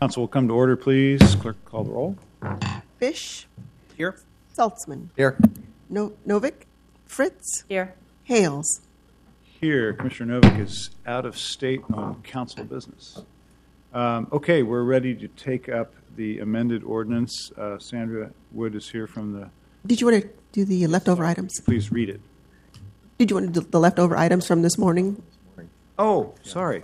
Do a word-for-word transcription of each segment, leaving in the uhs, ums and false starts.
Council will come to order, please. Clerk, call the roll. Fish. Here. Saltzman. Here. No- Novick. Fritz. Here. Hales. Here, Commissioner Novick is out of state on council business. Um, okay, we're ready to take up the amended ordinance. Uh, Sandra Wood is here from the. Did you want to do the leftover items? Please read it. Did you want to do the leftover items from this morning? Oh, sorry.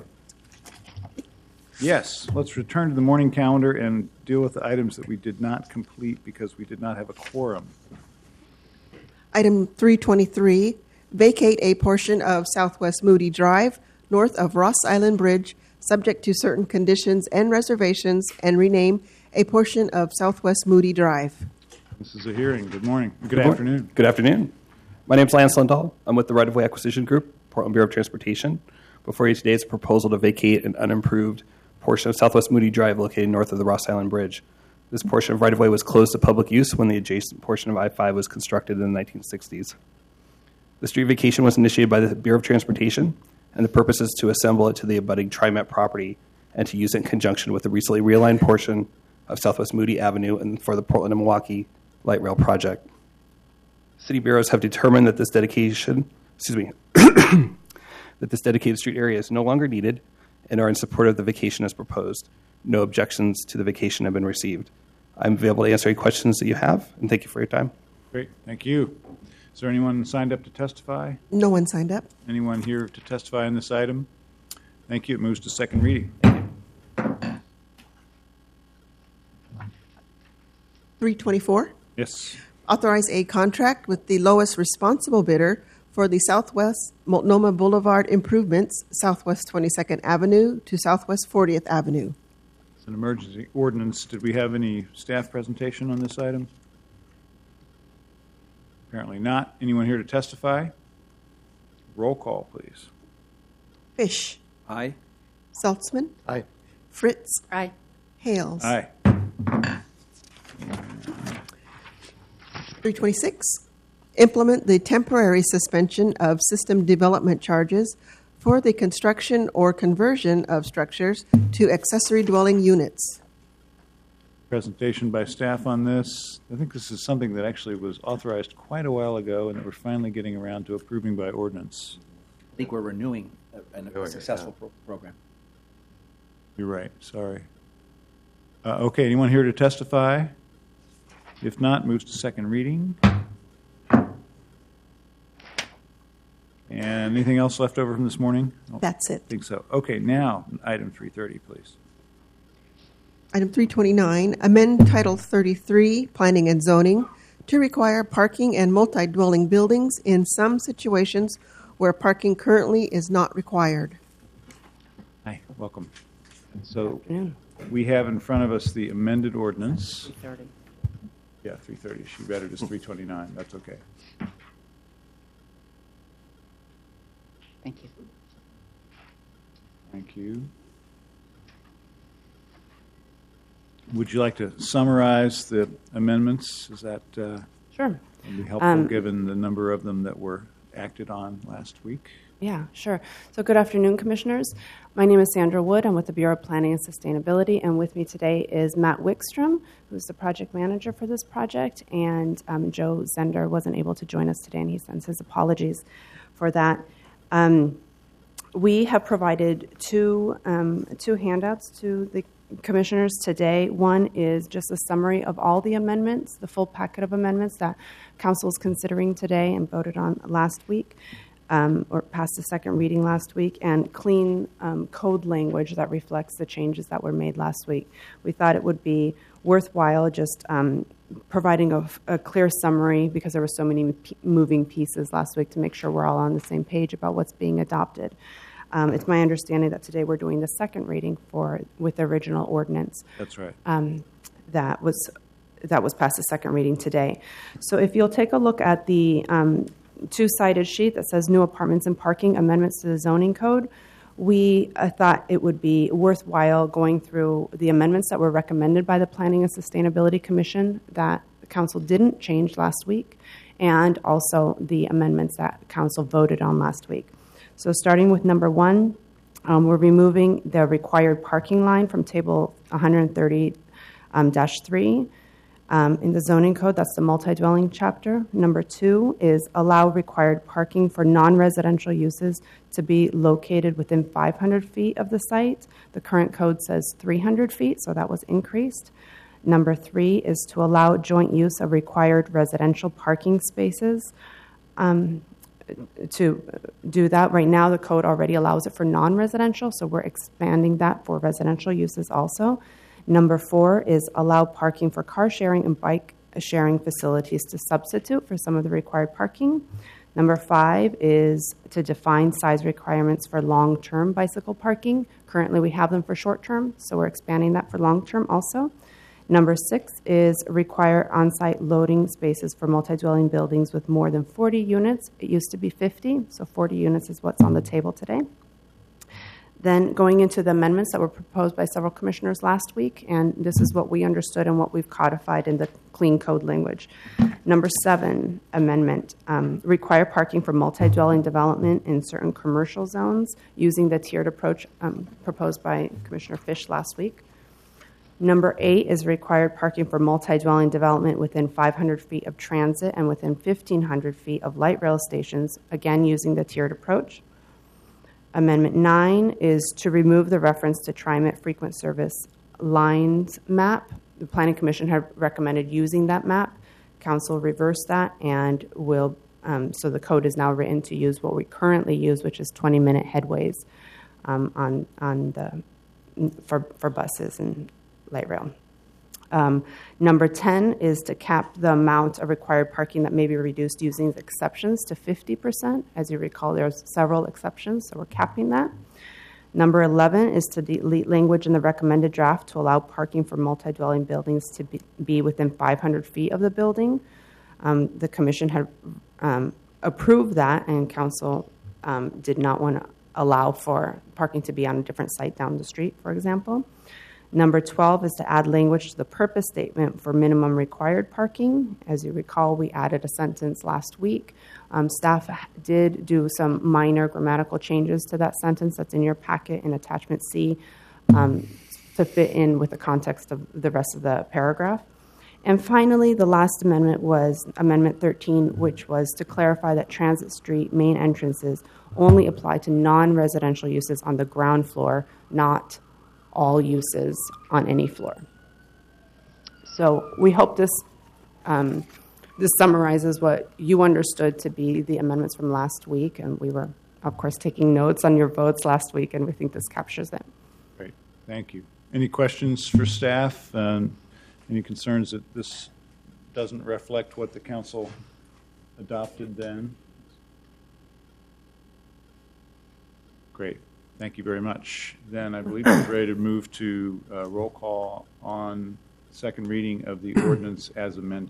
Yes, let's return to the morning calendar and deal with the items that we did not complete because we did not have a quorum. Item three twenty-three, vacate a portion of Southwest Moody Drive, north of Ross Island Bridge, subject to certain conditions and reservations, and rename a portion of Southwest Moody Drive. This is a hearing. Good morning. Good, Good afternoon. Morning. Good afternoon. My name is Lance Lindahl. I'm with the Right-of-Way Acquisition Group, Portland Bureau of Transportation. Before you today is a proposal to vacate an unimproved portion of Southwest Moody Drive located north of the Ross Island Bridge. This portion of right-of-way was closed to public use when the adjacent portion of I five was constructed in the nineteen sixties. The street vacation was initiated by the Bureau of Transportation, and the purpose is to assemble it to the abutting TriMet property and to use it in conjunction with the recently realigned portion of Southwest Moody Avenue and for the Portland and Milwaukee Light Rail project. City bureaus have determined that this dedication, excuse me, that this dedicated street area is no longer needed and are in support of the vacation as proposed. No objections to the vacation have been received. I'm available to answer any questions that you have, and thank you for your time. Great. Thank you. Is there anyone signed up to testify? No one signed up. Anyone here to testify on this item? Thank you. It moves to second reading. three twenty-four, Yes. authorize a contract with the lowest responsible bidder for the Southwest Multnomah Boulevard improvements, Southwest twenty-second Avenue to Southwest fortieth Avenue. It's an emergency ordinance. Did we have any staff presentation on this item? Apparently not. Anyone here to testify? Roll call, please. Fish. Aye. Saltzman. Aye. Fritz. Aye. Hales. Aye. three twenty-six, implement the temporary suspension of system development charges for the construction or conversion of structures to accessory dwelling units. Presentation by staff on this. I think this is something that actually was authorized quite a while ago and that we're finally getting around to approving by ordinance. I think we're renewing a, a successful pro- program. You're right. Sorry. Uh, okay, anyone here to testify? If not, moves to second reading. And anything else left over from this morning? I don't That's it. think so. Okay, now, item three thirty, please. Item three twenty-nine, amend Title thirty-three, Planning and Zoning, to require parking and multi-dwelling buildings in some situations where parking currently is not required. Hi, welcome. So we have in front of us the amended ordinance. three thirty. Yeah, three thirty. She read it as three twenty-nine. That's okay. Thank you. Thank you. Would you like to summarize the amendments? Is that uh, Sure. would be helpful Um, given the number of them that were acted on last week? Yeah, sure. So good afternoon, Commissioners. My name is Sandra Wood. I'm with the Bureau of Planning and Sustainability, and with me today is Matt Wickstrom, who's the project manager for this project, and um, Joe Zender wasn't able to join us today, and he sends his apologies for that. Um, we have provided two um, two handouts to the Commissioners today. One is just a summary of all the amendments, the full packet of amendments that Council is considering today and voted on last week. Um, or passed the second reading last week, and clean um, code language that reflects the changes that were made last week. We thought it would be worthwhile just um, providing a, a clear summary, because there were so many p- moving pieces last week, to make sure we're all on the same page about what's being adopted. Um, it's my understanding that today we're doing the second reading for with the original ordinance. That's right. Um, that was that was passed the second reading today. So if you'll take a look at the um, two-sided sheet that says new apartments and parking amendments to the zoning code, we uh, thought it would be worthwhile going through the amendments that were recommended by the Planning and Sustainability Commission that the Council didn't change last week, and also the amendments that Council voted on last week. So starting with number one, Um, we're removing the required parking line from table one thirty dash three. Um, in the zoning code, that's the multi-dwelling chapter. Number two is allow required parking for non-residential uses to be located within five hundred feet of the site. The current code says three hundred feet, so that was increased. Number three is to allow joint use of required residential parking spaces. Um, to do that, right now the code already allows it for non-residential, so we're expanding that for residential uses also. Number four is allow parking for car sharing and bike sharing facilities to substitute for some of the required parking. Number five is to define size requirements for long-term bicycle parking. Currently we have them for short-term, so we're expanding that for long-term also. Number six is require on-site loading spaces for multi-dwelling buildings with more than forty units. It used to be fifty, so forty units is what's on the table today. Then going into the amendments that were proposed by several commissioners last week, and this is what we understood and what we've codified in the clean code language. Number seven amendment, um, require parking for multi-dwelling development in certain commercial zones using the tiered approach um, proposed by Commissioner Fish last week. Number eight is required parking for multi-dwelling development within five hundred feet of transit and within fifteen hundred feet of light rail stations, again using the tiered approach. Amendment nine is to remove the reference to TriMet frequent service lines map. The Planning Commission had recommended using that map. Council reversed that and will, um, so the code is now written to use what we currently use, which is twenty minute headways um, on on the for for buses and light rail. Um, number ten is to cap the amount of required parking that may be reduced using the exceptions to fifty percent. As you recall, there's several exceptions, so we're capping that. Number eleven is to delete language in the recommended draft to allow parking for multi-dwelling buildings to be, be within five hundred feet of the building. Um, the Commission had um, approved that, and Council um, did not want to allow for parking to be on a different site down the street, for example. Number twelve is to add language to the purpose statement for minimum required parking. As you recall, we added a sentence last week. Um, staff did do some minor grammatical changes to that sentence that's in your packet in attachment C um, to fit in with the context of the rest of the paragraph. And finally, the last amendment was Amendment thirteen, which was to clarify that Transit Street main entrances only apply to non-residential uses on the ground floor, not all uses on any floor. So we hope this um, this summarizes what you understood to be the amendments from last week, and we were, of course, taking notes on your votes last week, and we think this captures them. Great, thank you. Any questions for staff? Um, any concerns that this doesn't reflect what the council adopted then? Great. Thank you very much. Then I believe we're ready to move to uh, roll call on second reading of the ordinance as amended.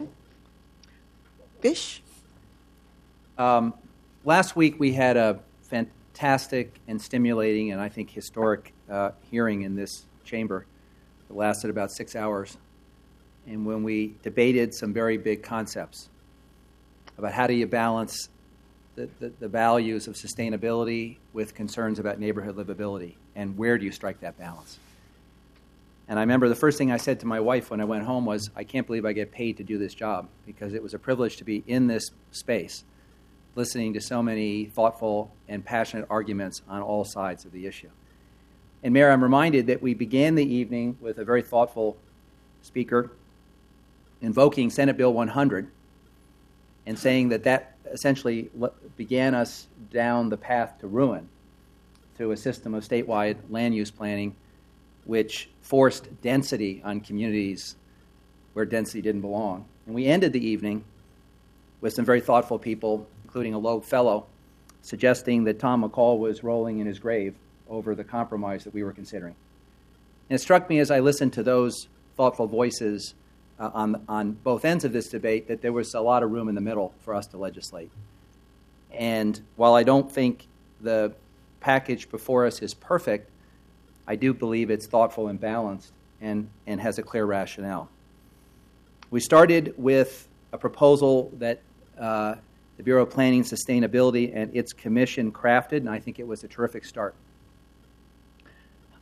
Fish? Um, last week we had a fantastic and stimulating and I think historic uh, hearing in this chamber. It lasted about six hours. And when we debated some very big concepts about how do you balance The, the, the values of sustainability with concerns about neighborhood livability, and where do you strike that balance? And I remember the first thing I said to my wife when I went home was, I can't believe I get paid to do this job, because it was a privilege to be in this space, listening to so many thoughtful and passionate arguments on all sides of the issue. And Mayor, I'm reminded that we began the evening with a very thoughtful speaker invoking Senate Bill one hundred and saying that that essentially began us down the path to ruin through a system of statewide land use planning which forced density on communities where density didn't belong. And we ended the evening with some very thoughtful people, including a Loeb Fellow, suggesting that Tom McCall was rolling in his grave over the compromise that we were considering. And it struck me as I listened to those thoughtful voices Uh, on on both ends of this debate that there was a lot of room in the middle for us to legislate. And while I don't think the package before us is perfect, I do believe it's thoughtful and balanced and, and has a clear rationale. We started with a proposal that uh, the Bureau of Planning and Sustainability and its commission crafted, and I think it was a terrific start.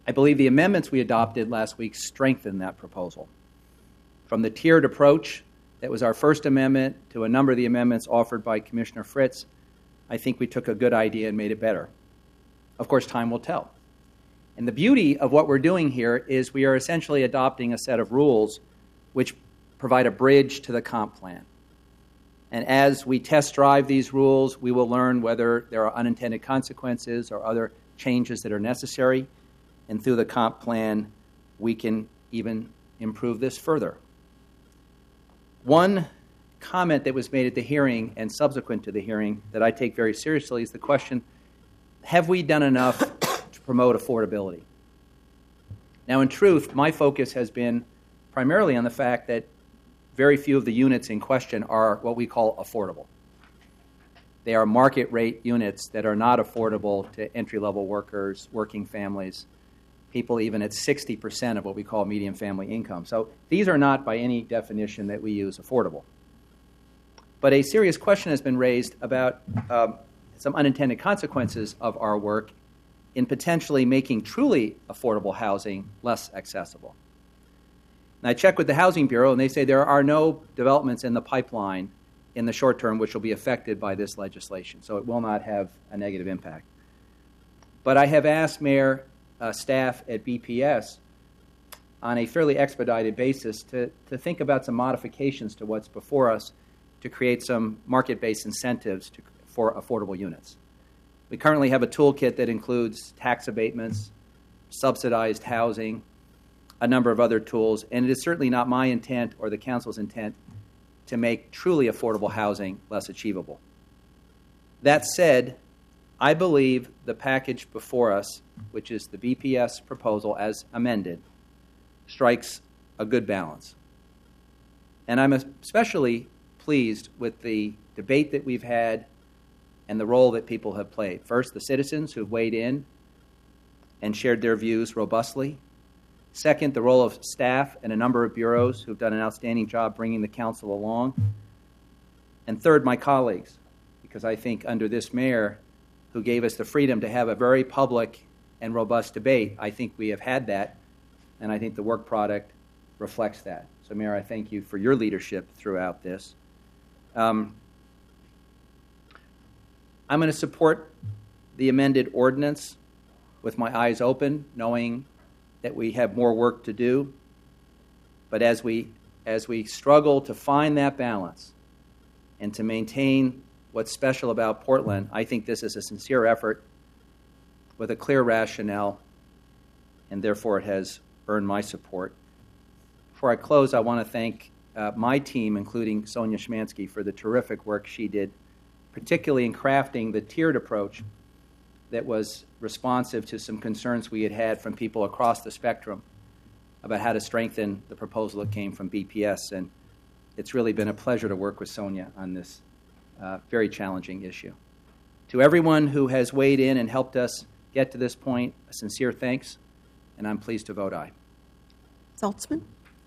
I believe the amendments we adopted last week strengthened that proposal. From the tiered approach that was our first amendment to a number of the amendments offered by Commissioner Fritz, I think we took a good idea and made it better. Of course, time will tell. And the beauty of what we're doing here is we are essentially adopting a set of rules which provide a bridge to the comp plan. And as we test drive these rules, we will learn whether there are unintended consequences or other changes that are necessary. And through the comp plan, we can even improve this further. One comment that was made at the hearing and subsequent to the hearing that I take very seriously is the question, have we done enough to promote affordability? Now, in truth, my focus has been primarily on the fact that very few of the units in question are what we call affordable. They are market rate units that are not affordable to entry-level workers, working families, people even at sixty percent of what we call median family income. So these are not by any definition that we use affordable. But a serious question has been raised about um, some unintended consequences of our work in potentially making truly affordable housing less accessible. And I checked with the Housing Bureau, and they say there are no developments in the pipeline in the short term which will be affected by this legislation, so it will not have a negative impact. But I have asked Mayor uh, staff at B P S on a fairly expedited basis to, to think about some modifications to what's before us to create some market-based incentives to, for affordable units. We currently have a toolkit that includes tax abatements, subsidized housing, a number of other tools, and it is certainly not my intent or the council's intent to make truly affordable housing less achievable. That said, I believe the package before us, which is the B P S proposal as amended, strikes a good balance. And I'm especially pleased with the debate that we've had and the role that people have played. First, the citizens who've weighed in and shared their views robustly. Second, the role of staff and a number of bureaus who've done an outstanding job bringing the council along. And third, my colleagues, because I think under this mayor who gave us the freedom to have a very public and robust debate, I think we have had that, and I think the work product reflects that. So, Mayor, I thank you for your leadership throughout this. Um, I'm going to support the amended ordinance with my eyes open, knowing that we have more work to do. But as we as we struggle to find that balance and to maintain what's special about Portland, I think this is a sincere effort with a clear rationale, and therefore it has earned my support. Before I close, I want to thank uh, my team, including Sonia Schmansky, for the terrific work she did, particularly in crafting the tiered approach that was responsive to some concerns we had had from people across the spectrum about how to strengthen the proposal that came from B P S. And it's really been a pleasure to work with Sonia on this uh, very challenging issue. To everyone who has weighed in and helped us get to this point, a sincere thanks, and I'm pleased to vote aye. Saltzman?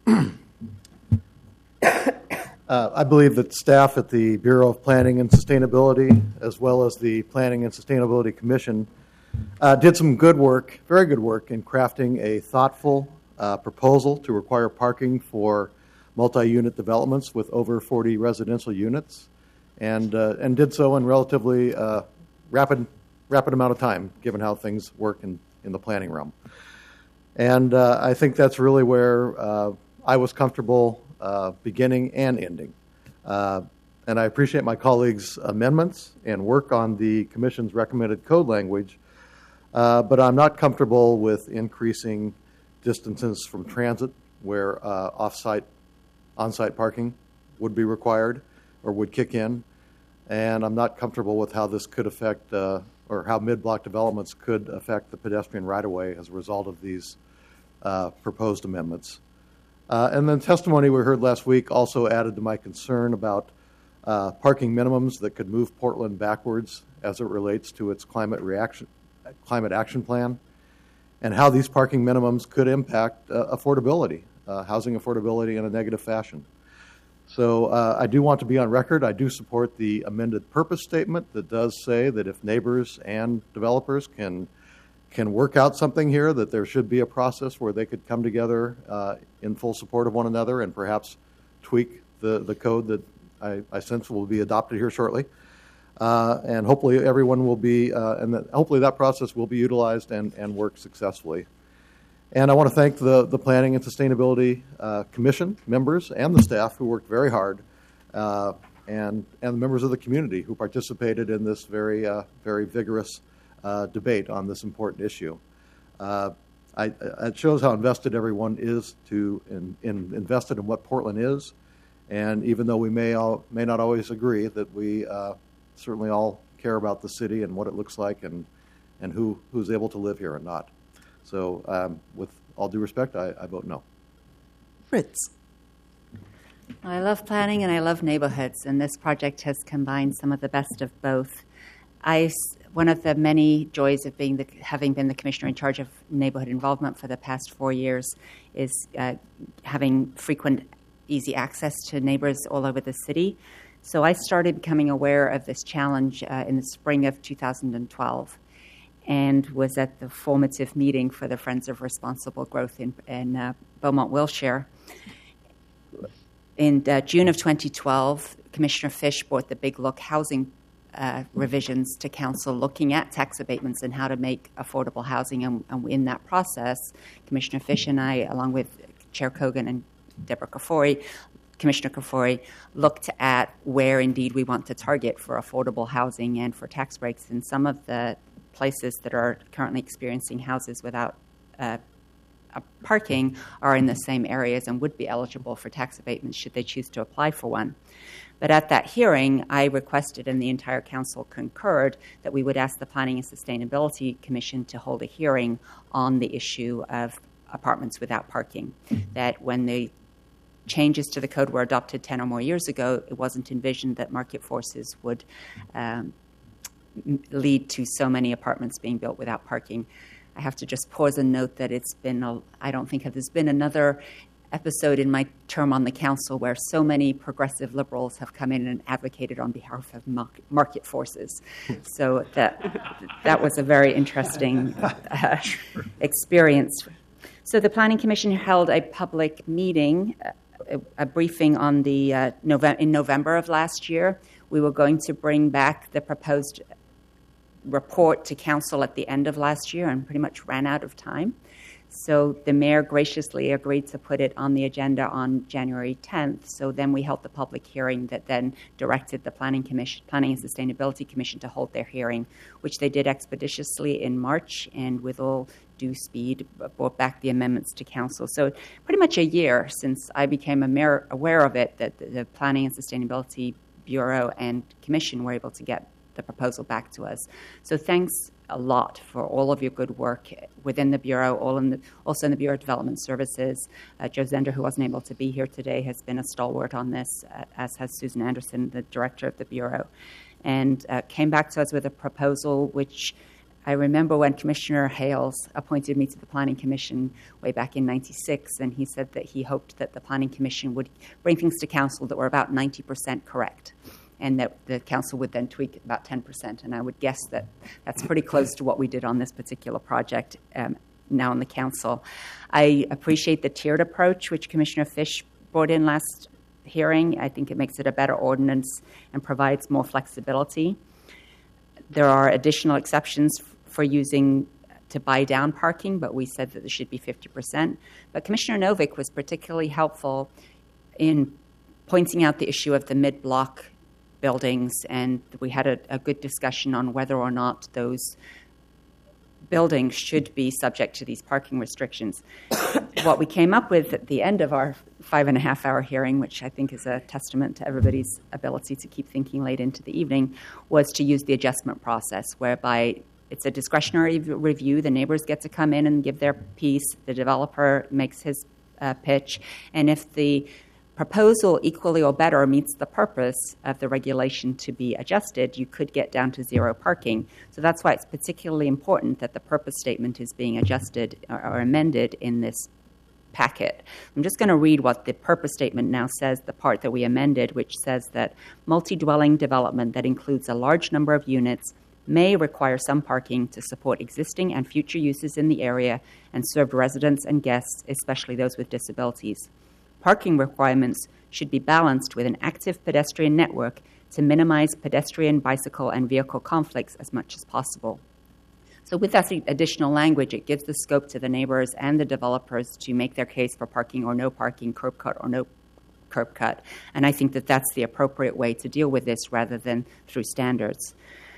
Uh, I believe that staff at the Bureau of Planning and Sustainability, as well as the Planning and Sustainability Commission, uh, did some good work, very good work, in crafting a thoughtful uh, proposal to require parking for multi-unit developments with over forty residential units, and uh, and did so in relatively uh, rapid rapid amount of time, given how things work in, in the planning realm. And uh, I think that's really where uh, I was comfortable Uh, beginning and ending. Uh, and I appreciate my colleagues' amendments and work on the Commission's recommended code language, uh, but I'm not comfortable with increasing distances from transit where uh, off-site, on-site parking would be required or would kick in. And I'm not comfortable with how this could affect, uh, or how mid-block developments could affect the pedestrian right-of-way as a result of these uh, proposed amendments. Uh, and then testimony we heard last week also added to my concern about uh, parking minimums that could move Portland backwards as it relates to its climate reaction, climate action plan, and how these parking minimums could impact uh, affordability, uh, housing affordability in a negative fashion. So uh, I do want to be on record. I do support the amended purpose statement that does say that if neighbors and developers can can work out something here, that there should be a process where they could come together uh, in full support of one another and perhaps tweak the, the code that I, I sense will be adopted here shortly. Uh, and hopefully everyone will be, uh, and that, hopefully that process will be utilized and, and work successfully. And I want to thank the, the Planning and Sustainability uh, Commission members and the staff who worked very hard, uh, and, and the members of the community who participated in this very, uh, very vigorous uh, debate on this important issue. Uh, I, it shows how invested everyone is to in, in invested in what Portland is, and even though we may all, may not always agree, that we uh, certainly all care about the city and what it looks like, and and who who's able to live here and not. So, um, with all due respect, I, I vote no. Fritz. I love planning and I love neighborhoods, and this project has combined some of the best of both. I, one of the many joys of being the, having been the commissioner in charge of neighborhood involvement for the past four years is uh, having frequent, easy access to neighbors all over the city. So I started becoming aware of this challenge uh, in the spring of two thousand twelve, and was at the formative meeting for the Friends of Responsible Growth in, in uh, Beaumont, Wilshire. In uh, June of twenty twelve, Commissioner Fish brought the Big Look housing uh, revisions to council, looking at tax abatements and how to make affordable housing. And, and in that process, Commissioner Fish and I, along with Chair Kogan and Deborah Kafori, Commissioner Kafori, looked at where indeed we want to target for affordable housing and for tax breaks. And some of the places that are currently experiencing houses without uh, uh, parking are in the same areas and would be eligible for tax abatements should they choose to apply for one. But at that hearing, I requested, and the entire council concurred, that we would ask the Planning and Sustainability Commission to hold a hearing on the issue of apartments without parking. That when the changes to the code were adopted ten or more years ago, it wasn't envisioned that market forces would um, lead to so many apartments being built without parking. I have to just pause and note that it's been, a, I don't think there's been another episode in my term on the council where so many progressive liberals have come in and advocated on behalf of market forces. So that that was a very interesting uh, experience. So the Planning Commission held a public meeting, a, a briefing on the uh, November, in November of last year. We were going to bring back the proposed report to council at the end of last year and pretty much ran out of time. So the mayor graciously agreed to put it on the agenda on January tenth. So then we held the public hearing that then directed the Planning Commission, Planning and Sustainability Commission to hold their hearing, which they did expeditiously in March and with all due speed brought back the amendments to council. So pretty much a year since I became aware of it that the Planning and Sustainability Bureau and Commission were able to get the proposal back to us. So thanks a lot for all of your good work within the Bureau, all in the, also in the Bureau of Development Services. Uh, Joe Zender, who wasn't able to be here today, has been a stalwart on this, uh, as has Susan Anderson, the director of the Bureau, and uh, came back to us with a proposal which I remember when Commissioner Hales appointed me to the Planning Commission way back in ninety-six, and he said that he hoped that the Planning Commission would bring things to council that were about ninety percent correct, and that the council would then tweak about ten percent. And I would guess that that's pretty close to what we did on this particular project um, now in the council. I appreciate the tiered approach, which Commissioner Fish brought in last hearing. I think it makes it a better ordinance and provides more flexibility. There are additional exceptions for using to buy down parking, but we said that there should be fifty percent. But Commissioner Novick was particularly helpful in pointing out the issue of the mid-block buildings, and we had a, a good discussion on whether or not those buildings should be subject to these parking restrictions. What we came up with at the end of our five and a half hour hearing, which I think is a testament to everybody's ability to keep thinking late into the evening, was to use the adjustment process, whereby it's a discretionary review. The neighbors get to come in and give their piece. The developer makes his uh, pitch. And if the proposal equally or better meets the purpose of the regulation to be adjusted, you could get down to zero parking. So that's why it's particularly important that the purpose statement is being adjusted or, or amended in this packet. I'm just going to read what the purpose statement now says, the part that we amended, which says that multi-dwelling development that includes a large number of units may require some parking to support existing and future uses in the area and serve residents and guests, especially those with disabilities. Parking requirements should be balanced with an active pedestrian network to minimize pedestrian, bicycle, and vehicle conflicts as much as possible. So with that additional language, it gives the scope to the neighbors and the developers to make their case for parking or no parking, curb cut or no curb cut. And I think that that's the appropriate way to deal with this rather than through standards.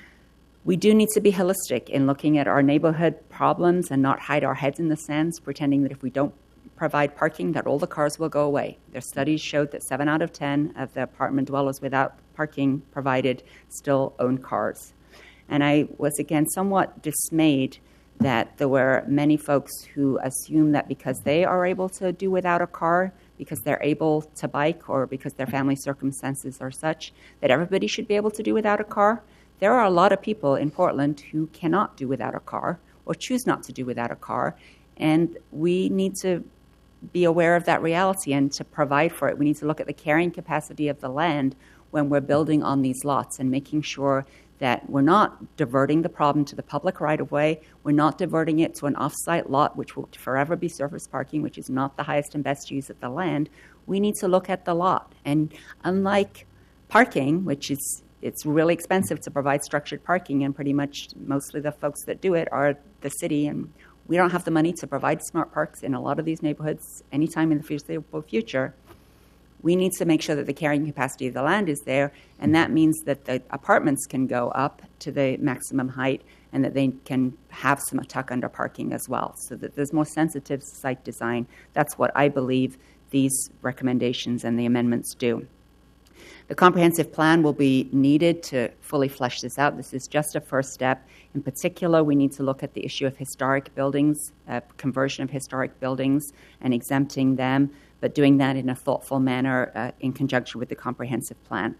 We do need to be holistic in looking at our neighborhood problems and not hide our heads in the sand, pretending that if we don't provide parking, that all the cars will go away. Their studies showed that seven out of ten of the apartment dwellers without parking provided still own cars. And I was, again, somewhat dismayed that there were many folks who assume that because they are able to do without a car, because they're able to bike, or because their family circumstances are such, that everybody should be able to do without a car. There are a lot of people in Portland who cannot do without a car or choose not to do without a car, and we need to be aware of that reality and to provide for it. We need to look at the carrying capacity of the land when we're building on these lots and making sure that we're not diverting the problem to the public right-of-way, we're not diverting it to an off-site lot, which will forever be surface parking, which is not the highest and best use of the land. We need to look at the lot. And unlike parking, which is it's really expensive to provide structured parking, and pretty much mostly the folks that do it are the city, and we don't have the money to provide smart parks in a lot of these neighborhoods anytime in the foreseeable future. We need to make sure that the carrying capacity of the land is there, and that means that the apartments can go up to the maximum height and that they can have some tuck under parking as well, so that there's more sensitive site design. That's what I believe these recommendations and the amendments do. The comprehensive plan will be needed to fully flesh this out. This is just a first step. In particular, we need to look at the issue of historic buildings, uh, conversion of historic buildings and exempting them, but doing that in a thoughtful manner uh, in conjunction with the comprehensive plan.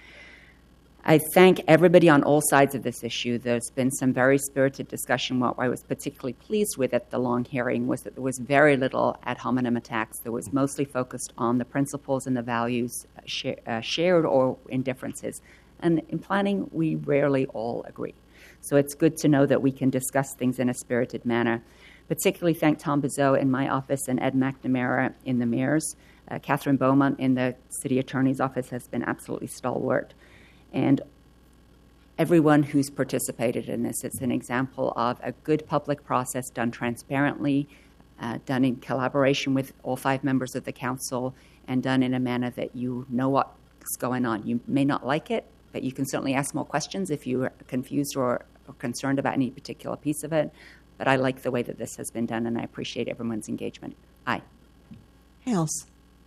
I thank everybody on all sides of this issue. There's been some very spirited discussion. What I was particularly pleased with at the long hearing was that there was very little ad hominem attacks. There was mostly focused on the principles and the values sh- uh, shared or in differences. And in planning, we rarely all agree. So it's good to know that we can discuss things in a spirited manner. Particularly thank Tom Bizot in my office and Ed McNamara in the mayor's. Uh, Catherine Beaumont in the city attorney's office has been absolutely stalwart. And everyone who's participated in this, it's an example of a good public process done transparently, uh, done in collaboration with all five members of the council, and done in a manner that you know what's going on. You may not like it, but you can certainly ask more questions if you are confused or, or concerned about any particular piece of it. But I like the way that this has been done, and I appreciate everyone's engagement. Aye. Hales.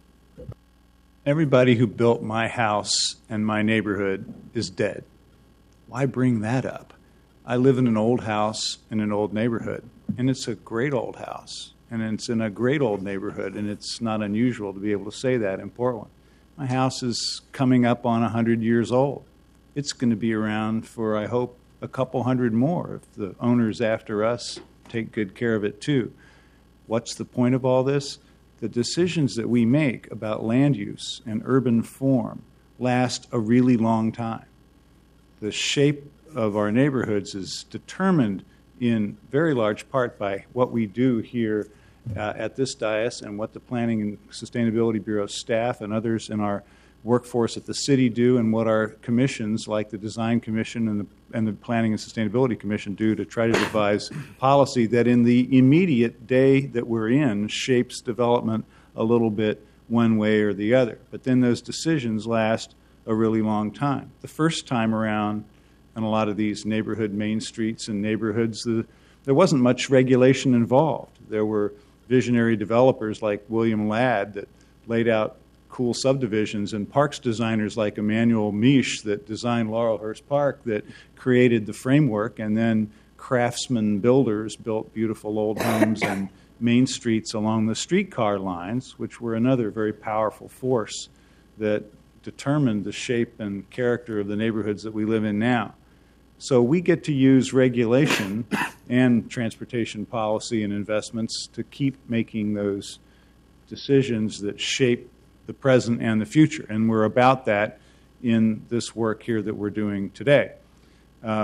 Everybody who built my house and my neighborhood is dead. Why bring that up? I live in an old house in an old neighborhood, and it's a great old house, and it's in a great old neighborhood, and it's not unusual to be able to say that in Portland. My house is coming up on one hundred years old. It's going to be around for, I hope, a couple hundred more if the owners after us take good care of it too. What's the point of all this? The decisions that we make about land use and urban form last a really long time. The shape of our neighborhoods is determined in very large part by what we do here uh, at this dais and what the Planning and Sustainability Bureau staff and others in our workforce at the city do, and what our commissions like the Design Commission and the, and the Planning and Sustainability Commission do to try to devise policy that in the immediate day that we're in shapes development a little bit one way or the other. But then those decisions last a really long time. The first time around in a lot of these neighborhood main streets and neighborhoods, the, there wasn't much regulation involved. There were visionary developers like William Ladd that laid out cool subdivisions, and parks designers like Emmanuel Misch that designed Laurelhurst Park that created the framework, and then craftsman builders built beautiful old homes and main streets along the streetcar lines, which were another very powerful force that determined the shape and character of the neighborhoods that we live in now. So we get to use regulation and transportation policy and investments to keep making those decisions that shape the present and the future, and we're about that in this work here that we're doing today. Um,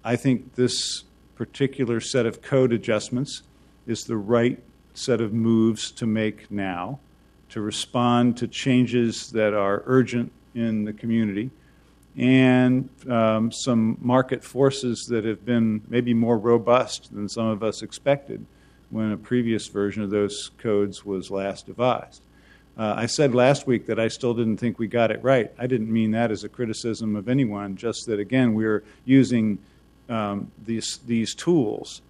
I think this particular set of code adjustments is the right set of moves to make now to respond to changes that are urgent in the community and um, some market forces that have been maybe more robust than some of us expected when a previous version of those codes was last devised. Uh, I said last week that I still didn't think we got it right. I didn't mean that as a criticism of anyone, just that, again, we're using um, these, these tools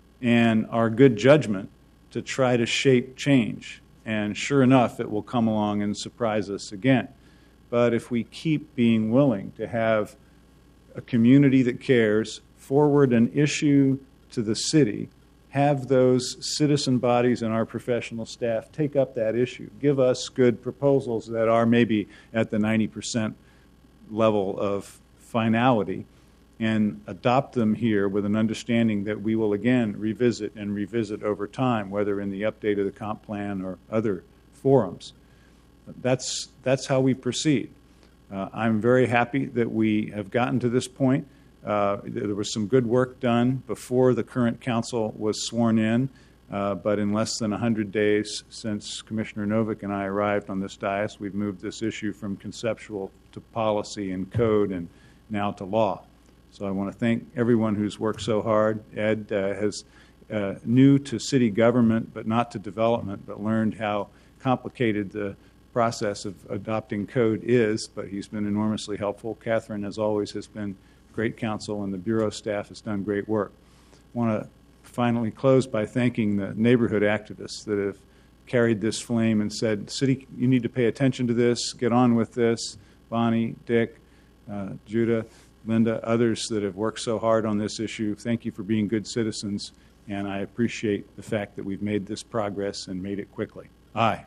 and our good judgment to try to shape change. And sure enough, it will come along and surprise us again. But if we keep being willing to have a community that cares forward an issue to the city, have those citizen bodies and our professional staff take up that issue, give us good proposals that are maybe at the ninety percent level of finality, and adopt them here with an understanding that we will again revisit and revisit over time, whether in the update of the comp plan or other forums. That's, that's how we proceed. Uh, I'm very happy that we have gotten to this point. Uh, there was some good work done before the current council was sworn in, uh, but in less than one hundred days since Commissioner Novick and I arrived on this dais, we've moved this issue from conceptual to policy and code and now to law. So I want to thank everyone who's worked so hard. Ed uh, has uh, new to city government, but not to development, but learned how complicated the process of adopting code is, but he's been enormously helpful. Catherine, as always, has been great counsel, and the Bureau staff has done great work. I want to finally close by thanking the neighborhood activists that have carried this flame and said, city, you need to pay attention to this, get on with this. Bonnie, Dick, uh, Judah, Linda, others that have worked so hard on this issue, thank you for being good citizens, and I appreciate the fact that we've made this progress and made it quickly. Aye.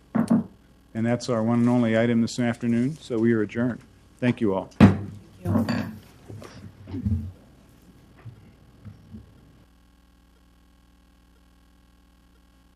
And that's our one and only item this afternoon, so we are adjourned. Thank you all. Thank you.